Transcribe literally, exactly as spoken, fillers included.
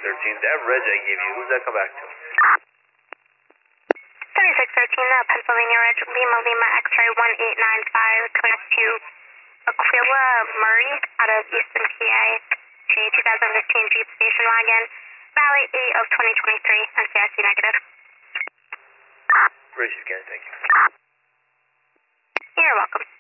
thirteen. That reg I gave you, who's that come back to? seventy-six thirteen, uh, Pennsylvania Reg, Lima Lima X-ray one eight nine five, connect to Aquila Murray out of Easton, P A, J twenty fifteen Jeep station wagon, Valley eight of twenty twenty-three, N C I C negative. Race again, thank you. You're welcome.